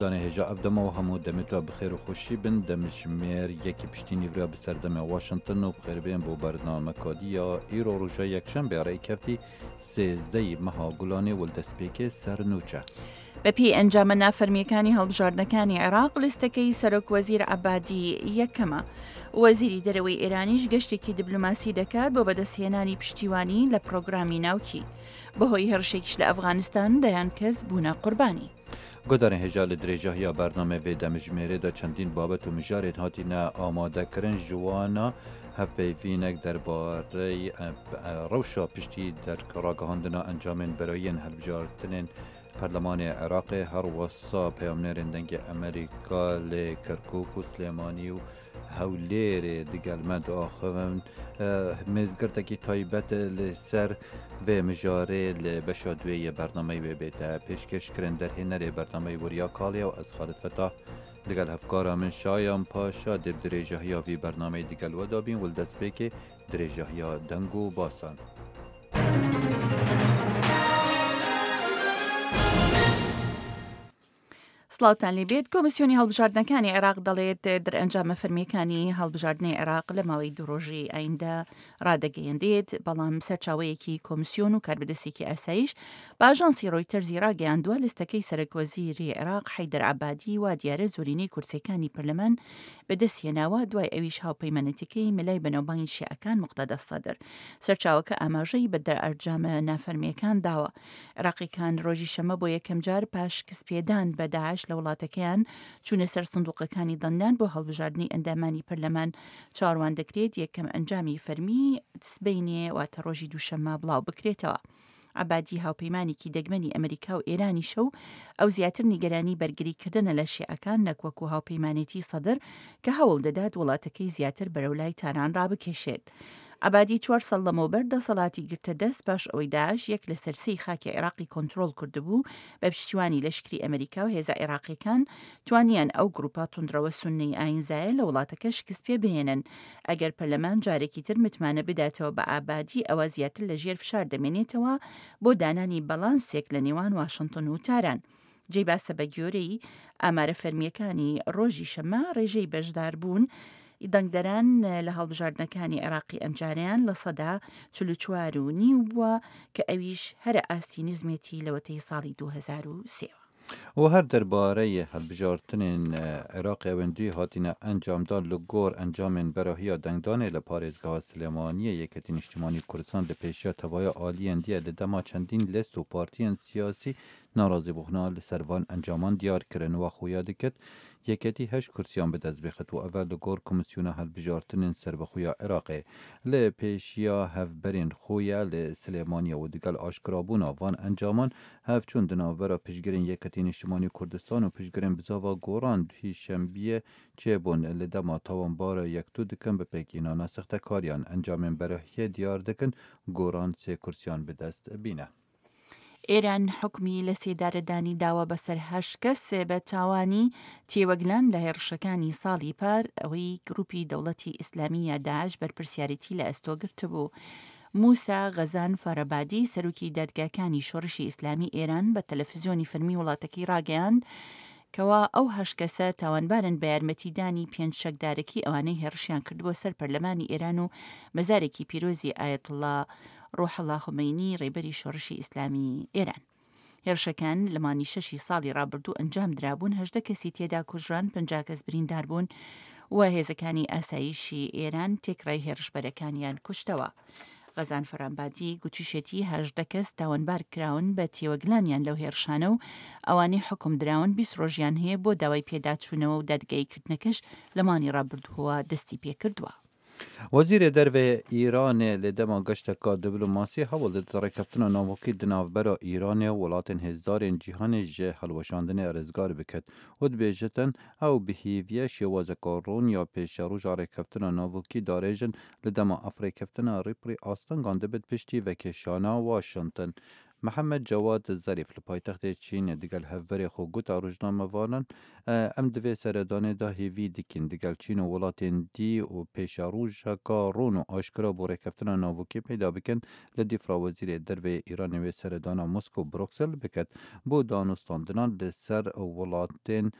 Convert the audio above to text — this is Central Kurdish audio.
دانه هجا ابدما و همو دمتوا بخیر و خوشی بن دمجمیر یکی پشتی نیورا بسردم واشنطن و بخیر بین بو برنامه کادی یا ایرو روژا یکشن بیاره کفتی سیزده مها گلانه ولدسپیک سرنوچه بەپی ئەنجامە نافەرمیەکانی هەڵبژاردنەکانی عێراق لیستەکەی سەرۆک وەزیر عەبادی یەکەمە. وەزیری دەرەوەی ئێرانیش گەشتێکی دیبلۆماسی دەکات بۆ بەدەستهێنانی پشتیوانی لە پرۆگرامی ناوکی بەهۆی هەرشێکیش لە ئەفغانستان دەیان کەس بوونە قوربانی. گۆدارên هێژا li dirêjahiya bername vê demijmêrê de çendîn babet û mijarên hatîne amadekirin ji wana hevpeyvînek derbarê rewşa piştî derragihandina encamên berayiyên hilbijartinên Perlemanê Iraqê her wesa peyamnerên dengê Amerîka lê Kirkûk û Slêmanî û Hewlêrê digelme diaxivin mêzgirtekî taybet li ser vê mijarê li beşa duê yê bernameyê wê bête pêşkêşkirin derhênerê bernameyê Weriya Kaliya û ez Xalid Fetah digel hevkara min Şayan Paşa dê dirêjahiya vî bernameyê digel we dabîn Wildestpêkê dirêjahiya deng û basan. سڵاوتان لێبێت کۆمسیۆنی هەڵبژاردنەکانی عێراق دەڵێت دەرئەنجامە فەرمیەکانی هەڵبژاردنەی عێراق لە ماوەی دوڕۆژی ئایندا ڕادەگەیەندێت بەڵام سەرچاوەیەکی کۆمسیۆن و کاربدەستێکی ئاسایش بە ئاژانسی ڕۆیتەرزی ڕاگەیاندووە لیستەکەی سەرۆکوەزیری عێراق حەیدەر عەبادی وا دیارە زۆرینەی کورسیەکانی پەرلەمان بەدەستهێناوە دوای ئەویش هاوپەیمانەتەکەی ملای بەناوبانگی شیعەکان موقتەدە سەدر. سەرچاوەکە ئاماژەی بە دەرئەنجامە نافەرمیەکان داوە. عێراقیەکان ڕۆژی شەمە بۆ یەکەم جار پاش کەسپێدان بە داعش لە وڵاتەکەیان چوونە سەر سندوقەکانی دەنگدان بۆ هەڵبژاردنی ئەندامانی پەرلەمان چاڕوان دەکرێت یەکەم ئەنجامی فەرمی سبەینێ واتە ڕۆژی دووشەممە بڵاو بکرێتەوە. عەبادی هاوپەیمانێکی دەگمەنی ئەمریکا و ئێرانی شەو ئەو زیاتر نیگەرانی بەرگریکردنە لە شیعەکان نەکوەکو هاوپەیمانێتی سەدر کە هەوڵ دەدات وڵاتەکەی زیاتر بەرەولای تاران ڕابکێشێت. عەبادی 4 ساڵ لەمەوبەر دەسەڵاتی گرتە دەست پاش ئەوەی داعش یەک لە سەرسەی خاکی عێراقی کۆنتڕۆڵ کردبوو بە پشتیوانی لەشکری ئەمریکا و هێزە عێراقیەکان توانیان ئەو گروپا توندرەوە سوننەی ئاینزایە لە وڵاتەکە شکست پێ بهێنن. ئەگەر پەرلەمان جارێکی تر متمانە بداتەوە بە عەبادی ئەوە زیاتر لە ژێر فشار دەمێنێتەوە بۆ دانانی بەڵانسێک لە نێوان واشنتن و تاران. جێی باسە بە گۆرەی ئامارە فەرمیەکانی ڕۆژی شەمە ڕێژەی بەشدار بوون دەنگدەران لە هەڵبژاردنەکانی عێراقی ئەمجاریان لە سەدا 44.5 بووە کە ئەویش هەرە ئاستی نزمێتی لەوەتەی ساڵی 2003. و هەر دەربارەی هەڵبژارتنên عێراقی ئەوەندی هاتینە ئەنجامدان li گۆر ئەنجامên berahiya dengdanê li parêzgeha Silêmaniyê Yekîtîn Niştimanî Kurdistan li pêşiya tevaya aliyên diye li dema çendîn lêst û partiyên siyasî narazîbûna li ser van encaman diyar kirin wa xuya dikit yeketî 8 kursiyan bi dest bixit û ev li gor Komîsyona Hilbijartinên Serbixuya Iraqê li pêşiya hevberên xuya li Silêmaniye û digel aşkirabûna van encaman hevçûn di navbera piştgirên Yeketîn Niştimanî Kurdistan û piştgirên bizava goran hî şembiyê çêbûn li dema tawanbara yektû dikin bi pêkînana sextekariyan encamên berahiyê diyar dikin goran sê kursiyan bi dest bîne. ئێران حکمی لە سێدارەدانی داوە بەسەر 8 کەس بە تاوانی تێوەگلان لە هێرشەکانی ساڵی پار ئەوەی گروپی دەوڵەتی ئیسلامی یا داعش بەرپرسیارەتی لە ئەستۆگرت بوو. موسا غەزان فارەبادی سەرۆکی دادگاکانی شۆڕشی ئیسلامی ئێران بە تەلەڤیزیۆنی فەرمی وڵاتەکەی ڕاگەیاند کەوا ئەو 8 کەسە تاوانبارن بە یارمەتیدانی 5 شەکدارێکی ئەوانەی هێرشیان کردووە سەر پەرلەمانی ئێران و مەزارێکی پیرۆزی ئایەتوڵڵا ڕۆحەڵڵا خومەینی ڕێبەری شۆڕشی ئیسلامی ئێران. هێرشەکان لە مانی 6 ساڵی ڕابردوو ئەنجام درابوون 18 کەسی تێدا کوژران 50 کەس بریندار بوون و هێزەکانی ئاسایشی ئێران تێکڕای هێرشبەرەکانیان کوشتەوە. غەزان فەرەنبادی گوتوشێتی 18 کەس تاوانبار کراون بە تێوەگلانیان لەو هێرشانە و ئەوانەی حکم دراون 20 ڕۆژیان هەیە بۆ داوای پێداچوونەوە و دادگایکردنەکەش لە مانی ڕابردووەوە دەستی پێکردووە. وەزیرê dervê Îranê li dema geşteka dîplomasî hewl di ڕێککەوتنا navokî di navbera Îranê û welatên hêzdarên cîhanê ji helweşandinê rizgar bikit û dibêjitin ew bi hêviya şêwazeka ron ya pêşeroja rêkeftina navokî darêjin li dema ev rêkeftina rêpirî astangan dibit piştî vekêşana Washington. محمد جواد ظریف لپایتخت چین دگل هفبر خو گوتا روزنامه وانن ام دوی سردانه دا هیوی دیکن دگل چین و ولاتین دی و پیشاروژ کارون و آشکرا بوره کفتنا ناوکی پیدا بکن لدیفرا وزیر دروی ایران و سردانا مسکو بروکسل بکد بو دانستاندنان لسر ولاتین